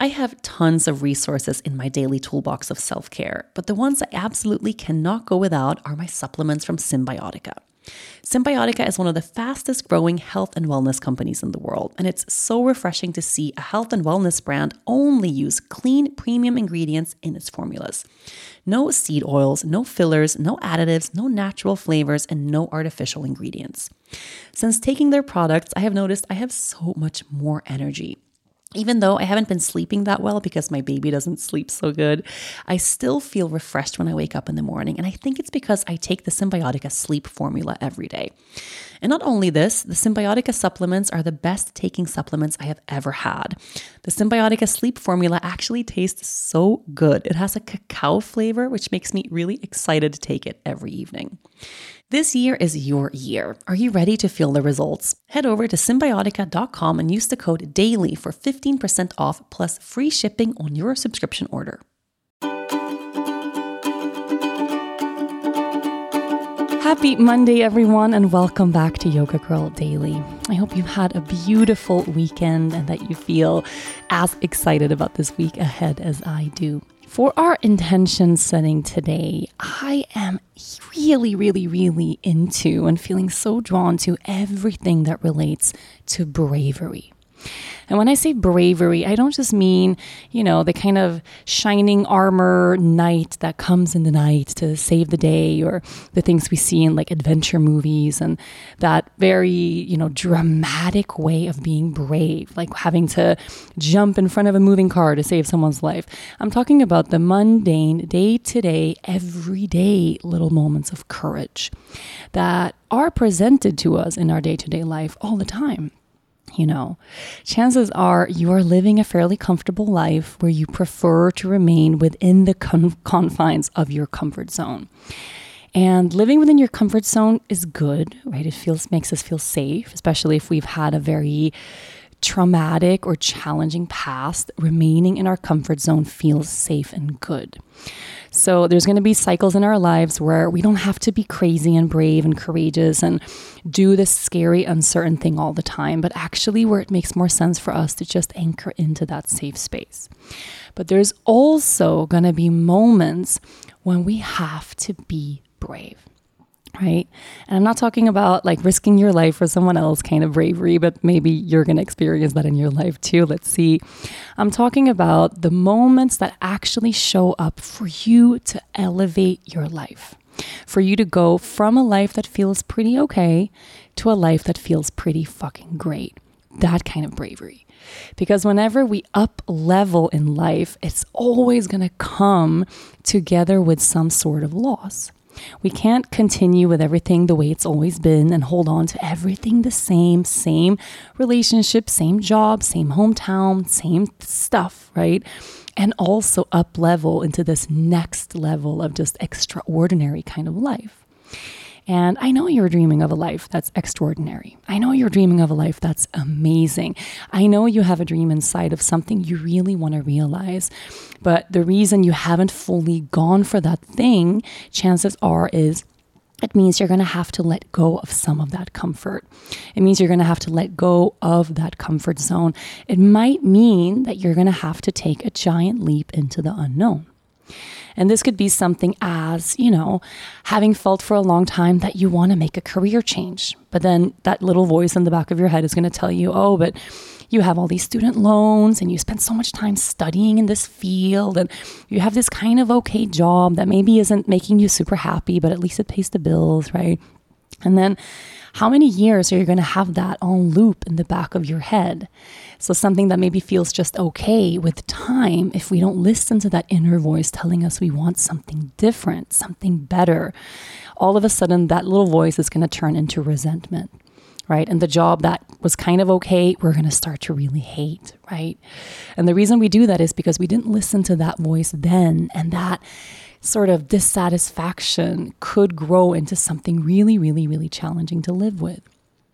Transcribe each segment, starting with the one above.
I have tons of resources in my daily toolbox of self-care, but the ones I absolutely cannot go without are my supplements from Cymbiotika. Cymbiotika is one of the fastest growing health and wellness companies in the world, and it's so refreshing to see a health and wellness brand only use clean, premium ingredients in its formulas. No seed oils, no fillers, no additives, no natural flavors, and no artificial ingredients. Since taking their products, I have noticed I have so much more energy. Even though I haven't been sleeping that well because my baby doesn't sleep so good, I still feel refreshed when I wake up in the morning. And I think it's because I take the Cymbiotika sleep formula every day. And not only this, the Cymbiotika supplements are the best taking supplements I have ever had. The Cymbiotika sleep formula actually tastes so good. It has a cacao flavor, which makes me really excited to take it every evening. This year is your year. Are you ready to feel the results? Head over to Cymbiotika.com and use the code DAILY for 15% off plus free shipping on your subscription order. Happy Monday, everyone, and welcome back to Yoga Girl Daily. I hope you've had a beautiful weekend and that you feel as excited about this week ahead as I do. For our intention setting today, I am really into and feeling so drawn to everything that relates to bravery. And when I say bravery, I don't just mean, the kind of shining armor knight that comes in the night to save the day, or the things we see in like adventure movies and that very, dramatic way of being brave, like having to jump in front of a moving car to save someone's life. I'm talking about the mundane, day-to-day, everyday little moments of courage that are presented to us in our day-to-day life all the time. Chances are you are living a fairly comfortable life where you prefer to remain within the confines of your comfort zone. And living within your comfort zone is good, right? It makes us feel safe, especially if we've had a very traumatic or challenging past. Remaining in our comfort zone feels safe and good. So there's going to be cycles in our lives where we don't have to be crazy and brave and courageous and do this scary, uncertain thing all the time, but actually where it makes more sense for us to just anchor into that safe space. But there's also going to be moments when we have to be brave. Right? And I'm not talking about like risking your life for someone else kind of bravery, but maybe you're going to experience that in your life too. Let's see. I'm talking about the moments that actually show up for you to elevate your life, for you to go from a life that feels pretty okay to a life that feels pretty fucking great. That kind of bravery. Because whenever we up level in life, it's always going to come together with some sort of loss. We can't continue with everything the way it's always been and hold on to everything the same relationship, same job, same hometown, same stuff, right? And also up level into this next level of just extraordinary kind of life. And I know you're dreaming of a life that's extraordinary. I know you're dreaming of a life that's amazing. I know you have a dream inside of something you really want to realize. But the reason you haven't fully gone for that thing, chances are, is it means you're going to have to let go of some of that comfort. It means you're going to have to let go of that comfort zone. It might mean that you're going to have to take a giant leap into the unknown. And this could be something as, having felt for a long time that you want to make a career change. But then that little voice in the back of your head is going to tell you, oh, but you have all these student loans and you spent so much time studying in this field and you have this kind of okay job that maybe isn't making you super happy, but at least it pays the bills, right? And then how many years are you going to have that on loop in the back of your head? So something that maybe feels just okay with time, if we don't listen to that inner voice telling us we want something different, something better, all of a sudden that little voice is going to turn into resentment, right? And the job that was kind of okay, we're going to start to really hate, right? And the reason we do that is because we didn't listen to that voice then, and that sort of dissatisfaction could grow into something really challenging to live with.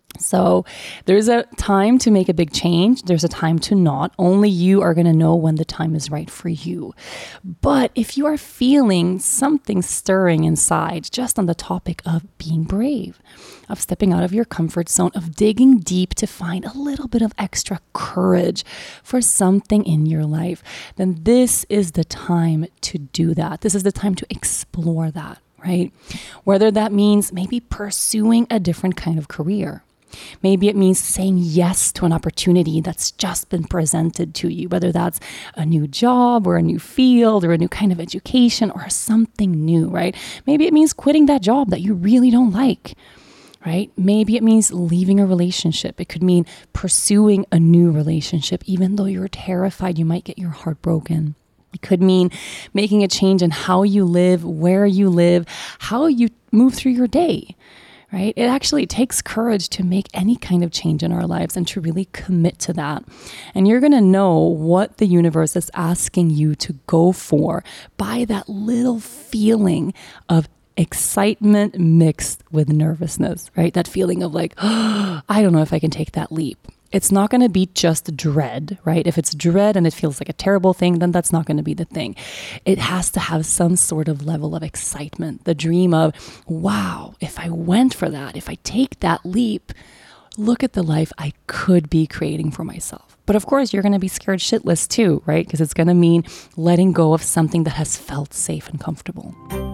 So there's a time to make a big change. There's a time to not. Only you are going to know when the time is right for you. But if you are feeling something stirring inside, just on the topic of being brave, of stepping out of your comfort zone, of digging deep to find a little bit of extra courage for something in your life, then this is the time to do that. This is the time to explore that, right? Whether that means maybe pursuing a different kind of career. Maybe it means saying yes to an opportunity that's just been presented to you, whether that's a new job or a new field or a new kind of education or something new, right? Maybe it means quitting that job that you really don't like, right? Maybe it means leaving a relationship. It could mean pursuing a new relationship, even though you're terrified you might get your heart broken. It could mean making a change in how you live, where you live, how you move through your day. Right? It actually takes courage to make any kind of change in our lives and to really commit to that. And you're going to know what the universe is asking you to go for by that little feeling of excitement mixed with nervousness, right? That feeling of like, oh, I don't know if I can take that leap. It's not going to be just dread, right? If it's dread and it feels like a terrible thing, then that's not going to be the thing. It has to have some sort of level of excitement, the dream of, wow, if I went for that, if I take that leap, look at the life I could be creating for myself. But of course, you're going to be scared shitless too, right? Because it's going to mean letting go of something that has felt safe and comfortable.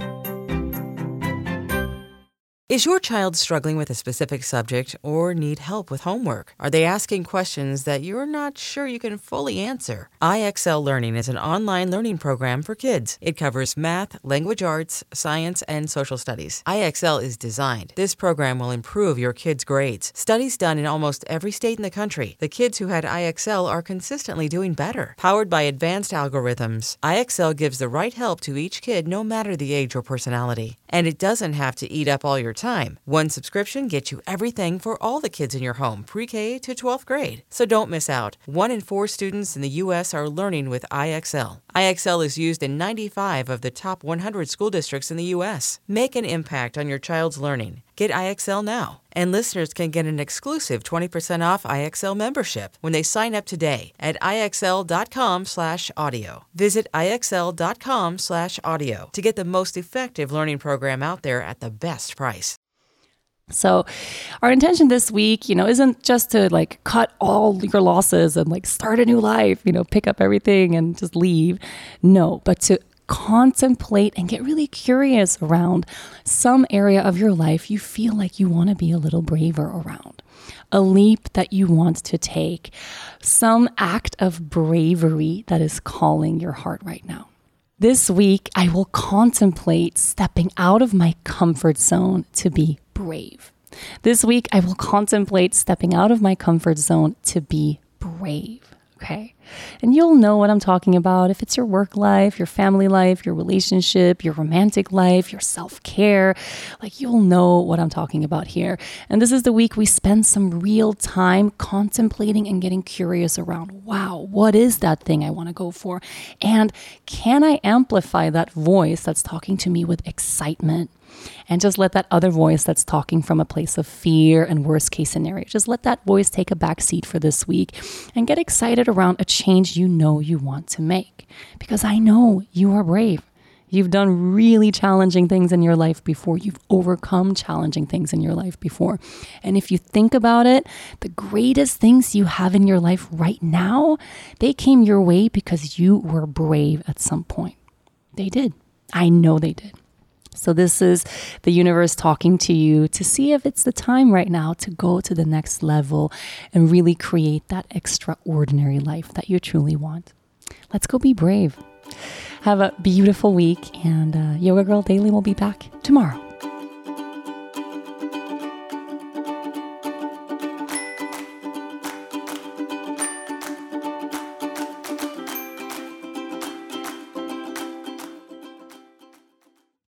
Is your child struggling with a specific subject or need help with homework? Are they asking questions that you're not sure you can fully answer? IXL Learning is an online learning program for kids. It covers math, language arts, science, and social studies. IXL is designed. This program will improve your kids' grades. Studies done in almost every state in the country. The kids who had IXL are consistently doing better. Powered by advanced algorithms, IXL gives the right help to each kid no matter the age or personality. And it doesn't have to eat up all your time. One subscription gets you everything for all the kids in your home, pre-K to 12th grade. So don't miss out. 1 in 4 students in the U.S. are learning with IXL. IXL is used in 95 of the top 100 school districts in the U.S. Make an impact on your child's learning. Get IXL now. And listeners can get an exclusive 20% off IXL membership when they sign up today at IXL.com/audio. Visit IXL.com/audio to get the most effective learning program out there at the best price. So our intention this week, isn't just to like cut all your losses and like start a new life, pick up everything and just leave. No, but to contemplate and get really curious around some area of your life you feel like you want to be a little braver around, a leap that you want to take, some act of bravery that is calling your heart right now. This week, I will contemplate stepping out of my comfort zone to be brave. This week, I will contemplate stepping out of my comfort zone to be brave. Okay. And you'll know what I'm talking about if it's your work life, your family life, your relationship, your romantic life, your self-care. Like you'll know what I'm talking about here. And this is the week we spend some real time contemplating and getting curious around, wow, what is that thing I want to go for? And can I amplify that voice that's talking to me with excitement? And just let that other voice that's talking from a place of fear and worst case scenario, just let that voice take a back seat for this week and get excited around a change you know you want to make. Because I know you are brave. You've done really challenging things in your life before. You've overcome challenging things in your life before. And if you think about it, the greatest things you have in your life right now, they came your way because you were brave at some point. They did. I know they did. So this is the universe talking to you to see if it's the time right now to go to the next level and really create that extraordinary life that you truly want. Let's go be brave. Have a beautiful week, and Yoga Girl Daily will be back tomorrow.